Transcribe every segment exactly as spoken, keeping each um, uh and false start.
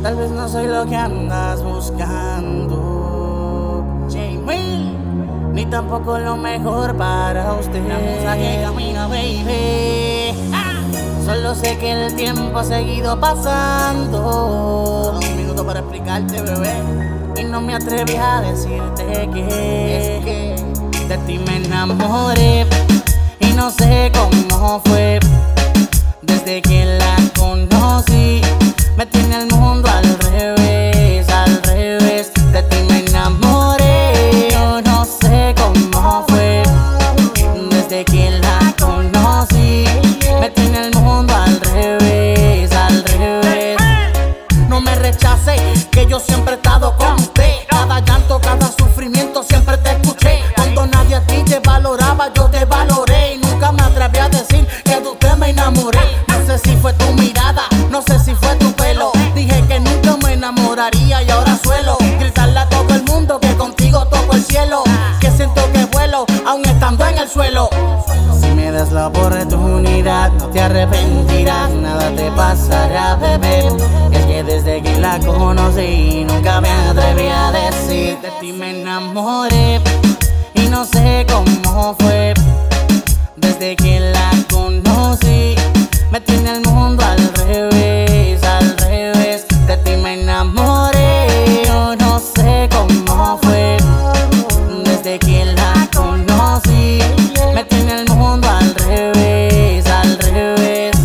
Tal vez no soy lo que andas buscando, J-Will, ni tampoco lo mejor para usted. La musa que camina, baby. Ah. Solo sé que el tiempo ha seguido pasando. Un minuto para explicarte, bebé. Y no me atreví a decirte que, es que de ti me enamoré. Y no sé cómo fue. Desde que la conocí, me tiene el mundo al revés, al revés. De ti me enamoré. Yo no sé cómo fue. Desde que la conocí, me tiene el mundo al revés, al revés. No me rechaces, que yo siempre he estado con usted. Cada llanto, cada sufrimiento, siempre te escuché. Cuando nadie a ti te valoraba, yo te valoré. Y nunca me atreví a decir que de usted me enamoré. No sé si fue tu mirada, no sé si fue tu pelo. Dije que nunca me enamoraría y ahora suelo gritarle a todo el mundo que contigo toco el cielo. Que siento que vuelo, aún estando en el suelo. Si me das la oportunidad, no te arrepentirás, nada te pasará, bebé. Es que desde que la conocí, nunca me atreví a decir de ti me enamoré. Y no sé cómo fue. Desde que la conocí, me tiene el mundo al revés, al revés. De ti me enamoré. Yo no sé cómo fue. Desde que la conocí, me tiene el mundo al revés, al revés.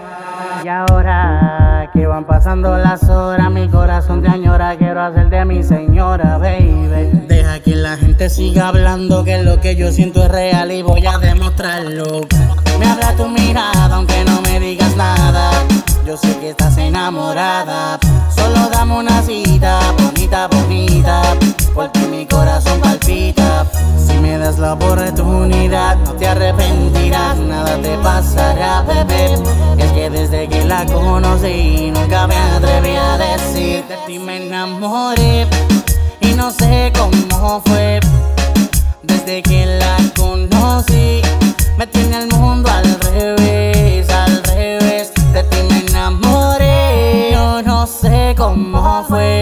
Y ahora que van pasando las horas, mi corazón te añora. Quiero hacer de mi señora, baby. Deja que la gente siga hablando, que lo que yo siento es real y voy a demostrarlo. Me habla tu mirada, aunque no me digas nada. Yo sé que estás enamorada. Solo dame una cita, bonita, bonita, porque mi corazón palpita. Si me das la oportunidad, no te arrepentirás, nada te pasará, bebé. Es que desde que la conocí, nunca me atreví a decir de ti me enamoré. Y no sé cómo fue. Desde que la conocí, me tiene el mundo al revés, al revés. De ti me enamoré. Yo no sé cómo fue.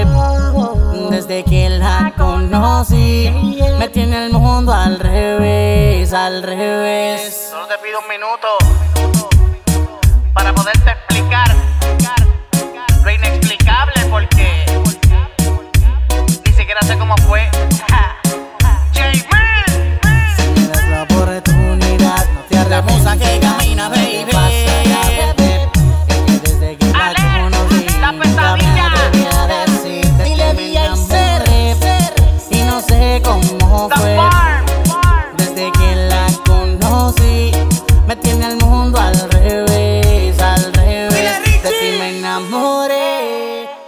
Desde que la conocí, me tiene el mundo al revés, al revés. Solo te pido un minuto para poderte explicar lo inexplicable, porque ni siquiera sé cómo fue. La musa que camina, baby. Desde que la conocí, nunca me atreví a decir de ti me enamoré. Y no sé cómo fue. Desde que la conocí, me tiene el mundo al revés, al revés. De ti me enamoré.